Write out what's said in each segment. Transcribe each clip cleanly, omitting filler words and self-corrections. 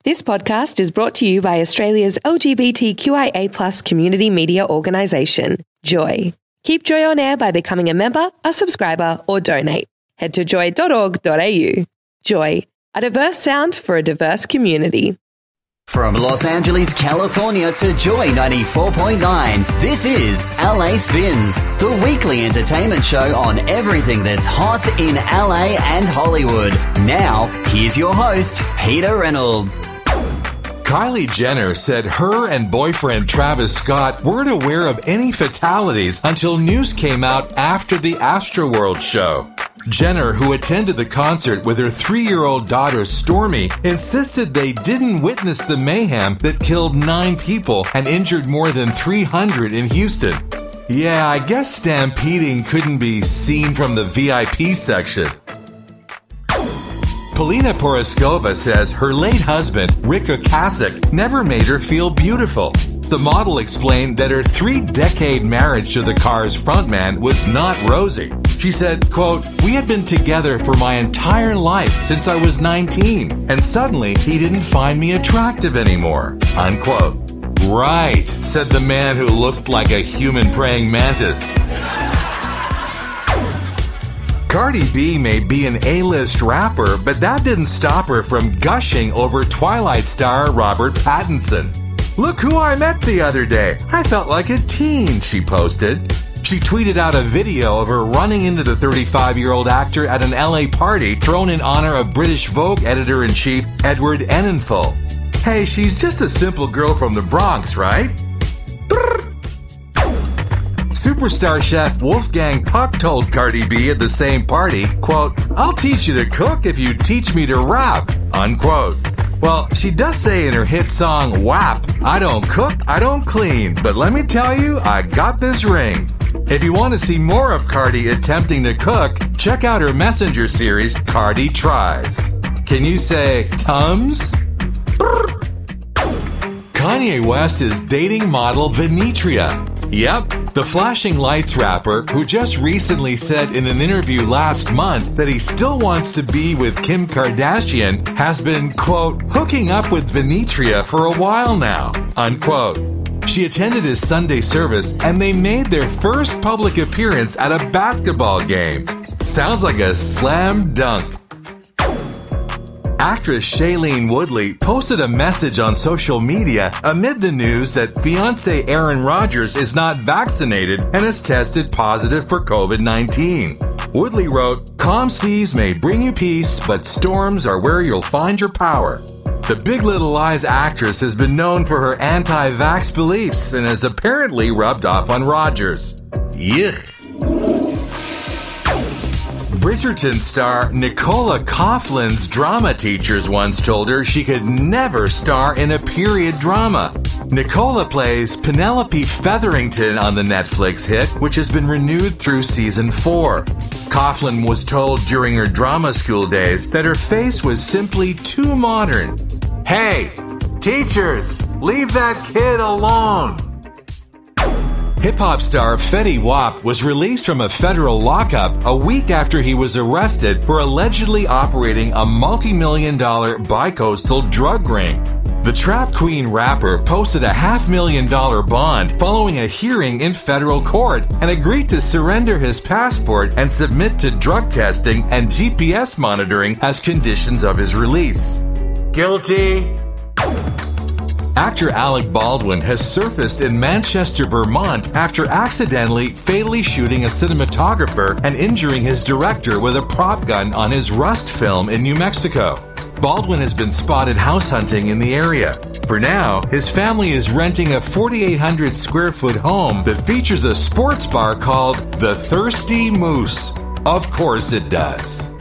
This podcast is brought to you by Australia's LGBTQIA+ community media organisation, Joy. Keep Joy on air by becoming a member, a subscriber, or donate. Head to joy.org.au. Joy, a diverse sound for a diverse community. From Los Angeles, California to Joy 94.9, this is LA Spins, the weekly entertainment show on everything that's hot in LA and Hollywood. Now, here's your host, Peter Reynolds. Kylie Jenner said her and boyfriend Travis Scott weren't aware of any fatalities until news came out after the Astroworld show. Jenner, who attended the concert with her 3-year-old daughter Stormy, insisted they didn't witness the mayhem that killed 9 people and injured more than 300 in Houston. Yeah, I guess stampeding couldn't be seen from the VIP section. Polina Poroskova says her late husband, Rick Ocasek, never made her feel beautiful. The model explained that her 3-decade marriage to the Cars frontman was not rosy. She said, quote, "We had been together for my entire life since I was 19, and suddenly he didn't find me attractive anymore," unquote. Right, said the man who looked like a human praying mantis. Cardi B may be an A-list rapper, but that didn't stop her from gushing over Twilight star Robert Pattinson. "Look who I met the other day. I felt like a teen," she posted. She tweeted out a video of her running into the 35-year-old actor at an LA party thrown in honor of British Vogue editor-in-chief Edward Enninful. Hey, she's just a simple girl from the Bronx, right? Superstar chef Wolfgang Puck told Cardi B at the same party, quote, "I'll teach you to cook if you teach me to rap," unquote. Well, she does say in her hit song, WAP, "I don't cook, I don't clean, but let me tell you, I got this ring." If you want to see more of Cardi attempting to cook, check out her Messenger series, Cardi Tries. Can you say Tums? Kanye West is dating model Venetria. Yep, the Flashing Lights rapper, who just recently said in an interview last month that he still wants to be with Kim Kardashian, has been, quote, hooking up with Venetria for a while now, unquote. She attended his Sunday service and they made their first public appearance at a basketball game. Sounds like a slam dunk. Actress Shailene Woodley posted a message on social media amid the news that fiancé Aaron Rodgers is not vaccinated and has tested positive for COVID-19. Woodley wrote, "Calm seas may bring you peace, but storms are where you'll find your power." The Big Little Lies actress has been known for her anti-vax beliefs and has apparently rubbed off on Rodgers. Yuck. Bridgerton star Nicola Coughlin's drama teachers once told her she could never star in a period drama. Nicola plays Penelope Featherington on the Netflix hit, which has been renewed through season 4. Coughlin was told during her drama school days that her face was simply too modern. Hey, teachers, leave that kid alone. Hip-hop star Fetty Wap was released from a federal lockup a week after he was arrested for allegedly operating a multi-million-dollar bi-coastal drug ring. The Trap Queen rapper posted a $500,000 bond following a hearing in federal court and agreed to surrender his passport and submit to drug testing and GPS monitoring as conditions of his release. Guilty. Actor Alec Baldwin has surfaced in Manchester, Vermont after accidentally fatally shooting a cinematographer and injuring his director with a prop gun on his Rust film in New Mexico. Baldwin has been spotted house hunting in the area. For now, his family is renting a 4,800 square foot home that features a sports bar called The Thirsty Moose. Of course it does.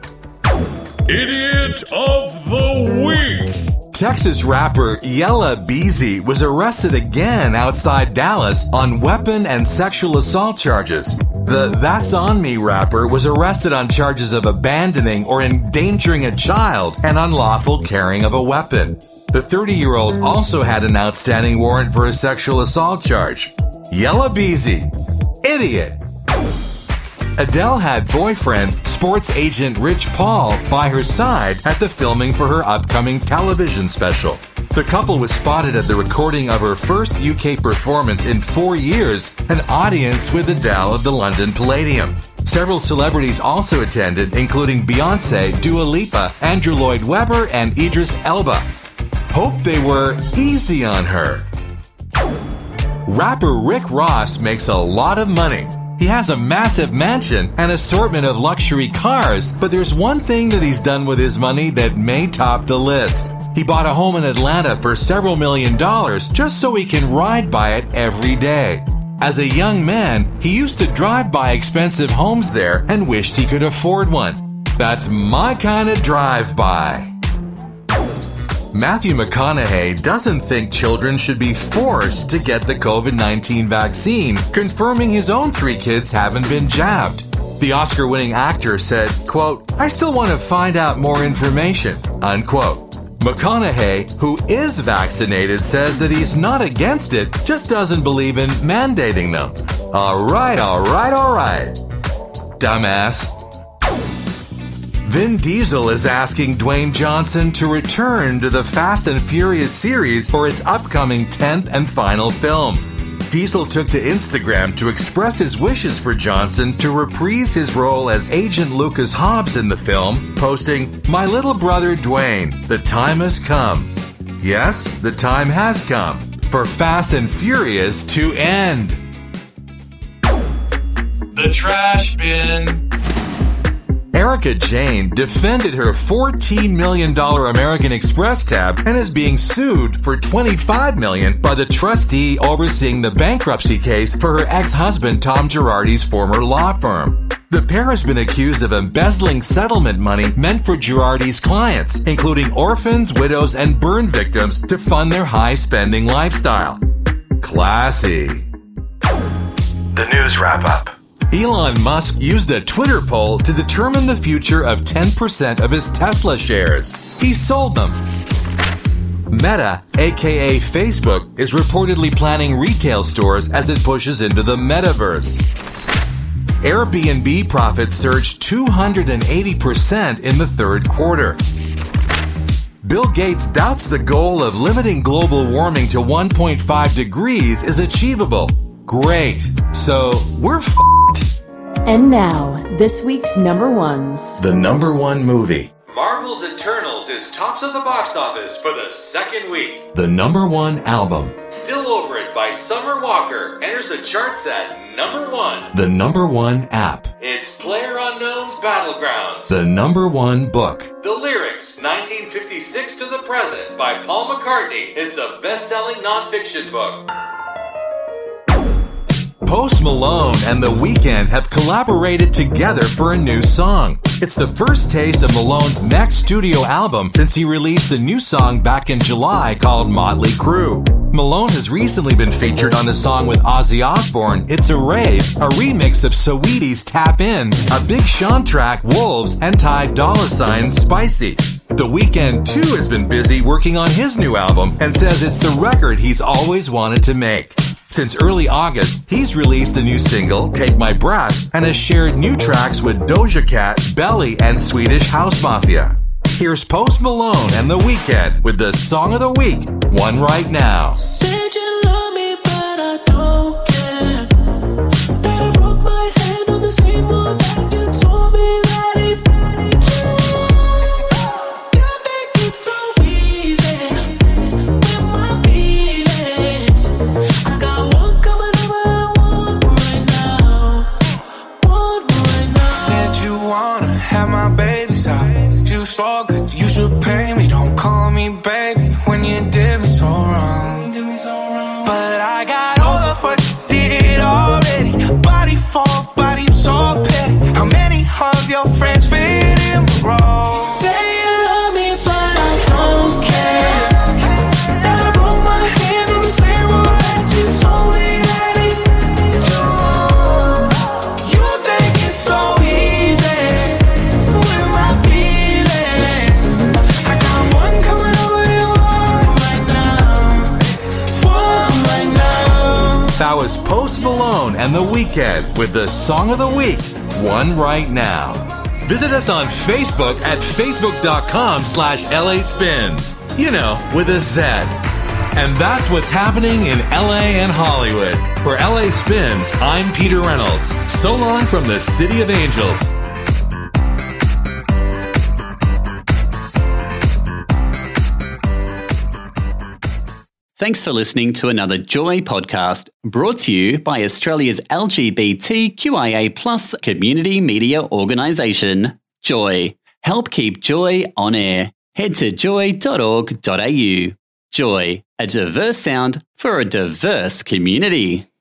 Idiot of the Week! Texas rapper Yella Beezy was arrested again outside Dallas on weapon and sexual assault charges. The That's On Me rapper was arrested on charges of abandoning or endangering a child and unlawful carrying of a weapon. The 30-year-old also had an outstanding warrant for a sexual assault charge. Yella Beezy. Idiot. Adele had boyfriend, sports agent Rich Paul, by her side at the filming for her upcoming television special. The couple was spotted at the recording of her first UK performance in 4 years, an audience with Adele at the London Palladium. Several celebrities also attended, including Beyoncé, Dua Lipa, Andrew Lloyd Webber, and Idris Elba. Hope they were easy on her. Rapper Rick Ross makes a lot of money. He has a massive mansion and assortment of luxury cars, but there's one thing that he's done with his money that may top the list. He bought a home in Atlanta for several $1 million just so he can ride by it every day. As a young man, he used to drive by expensive homes there and wished he could afford one. That's my kind of drive-by. Matthew McConaughey doesn't think children should be forced to get the COVID-19 vaccine, confirming his own 3 kids haven't been jabbed. The Oscar-winning actor said, quote, "I still want to find out more information," unquote. McConaughey, who is vaccinated, says that he's not against it, just doesn't believe in mandating them. All right. Dumbass. Vin Diesel is asking Dwayne Johnson to return to the Fast and Furious series for its upcoming 10th and final film. Diesel took to Instagram to express his wishes for Johnson to reprise his role as Agent Lucas Hobbs in the film, posting, "My little brother Dwayne, the time has come." Yes, the time has come for Fast and Furious to end. The trash bin. Erica Jane defended her $14 million American Express tab and is being sued for $25 million by the trustee overseeing the bankruptcy case for her ex-husband Tom Girardi's former law firm. The pair has been accused of embezzling settlement money meant for Girardi's clients, including orphans, widows, and burn victims, to fund their high-spending lifestyle. Classy. The news wrap-up. Elon Musk used a Twitter poll to determine the future of 10% of his Tesla shares. He sold them. Meta, aka Facebook, is reportedly planning retail stores as it pushes into the metaverse. Airbnb profits surged 280% in the third quarter. Bill Gates doubts the goal of limiting global warming to 1.5 degrees is achievable. Great. So, we're f***ed. And now, this week's number ones. The number one movie. Marvel's Eternals is tops of the box office for the second week. The number one album. Still Over It by Summer Walker enters the charts at number one. The number one app. It's PlayerUnknown's Battlegrounds. The number one book. The Lyrics, 1956 to the Present by Paul McCartney is the best-selling nonfiction book. Post Malone and The Weeknd have collaborated together for a new song. It's the first taste of Malone's next studio album since he released a new song back in July called Motley Crue. Malone has recently been featured on the song with Ozzy Osbourne, It's a Rave, a remix of Saweetie's Tap In, a Big Sean track, Wolves, and Ty Dolla $ign's Spicy. The Weeknd, too, has been busy working on his new album and says it's the record he's always wanted to make. Since early August, he's released a new single, Take My Breath, and has shared new tracks with Doja Cat, Belly, and Swedish House Mafia. Here's Post Malone and The Weeknd with the Song of the Week, One Right Now. Said you love me, but I don't care. That I broke my hand on the same one that you told me that if you think it's so easy with my feelings. I got one coming over, one right now. Said you wanna have my babies out. You so good, you should pay me. Don't call me baby when you did me so wrong. But I got all of what you did already. Body for body, so petty. How many of your friends fit in my role? Say you love me, but I don't care. That I broke my hand on the same one that you told me that it you think it's so easy with my feelings. I got one coming over you, one right now. That was Post Malone and The Weeknd with the Song of the Week, one right now. Visit us on Facebook at facebook.com/LA Spins. You know, with a Z. And that's what's happening in LA and Hollywood. For LA Spins, I'm Peter Reynolds. So long from the City of Angels. Thanks for listening to another Joy podcast brought to you by Australia's LGBTQIA+ community media organisation, Joy. Help keep Joy on air. Head to joy.org.au. Joy, a diverse sound for a diverse community.